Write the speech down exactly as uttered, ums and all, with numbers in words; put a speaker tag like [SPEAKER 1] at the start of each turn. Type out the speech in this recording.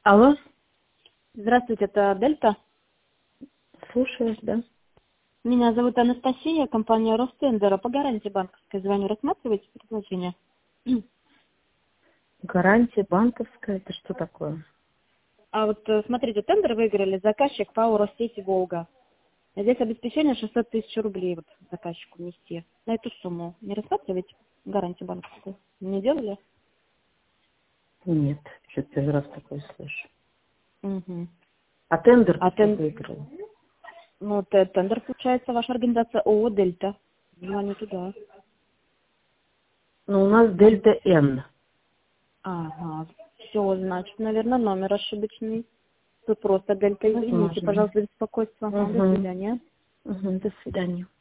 [SPEAKER 1] Алло,
[SPEAKER 2] Здравствуйте, это Дельта.
[SPEAKER 1] слушаюсь, да.
[SPEAKER 2] Меня зовут Анастасия, компания Ростендера. По гарантии банковской звоню. Рассматриваете предложение?
[SPEAKER 1] Гарантия банковская, это что такое?
[SPEAKER 2] А вот э, смотрите, тендер выиграли заказчик ПАО Россети Волга. Здесь обеспечение шестьсот тысяч рублей вот заказчику внести. На эту сумму не рассматриваете гарантию банковскую? Не делали?
[SPEAKER 1] Нет, что-то первый раз такое слышу.
[SPEAKER 2] Угу.
[SPEAKER 1] А тендер
[SPEAKER 2] А
[SPEAKER 1] кто
[SPEAKER 2] тен...
[SPEAKER 1] выиграл?
[SPEAKER 2] ну, т- тендер, получается, ваша организация ООО Дельта. Звоню туда.
[SPEAKER 1] Ну, у нас
[SPEAKER 2] Там...
[SPEAKER 1] Дельта Н.
[SPEAKER 2] Ага. Все, значит, наверное, номер ошибочный. Тут просто Дельта, извините,
[SPEAKER 1] Возможно.
[SPEAKER 2] пожалуйста, за беспокойство. Ага, до
[SPEAKER 1] Угу.
[SPEAKER 2] свидания.
[SPEAKER 1] Угу, до свидания.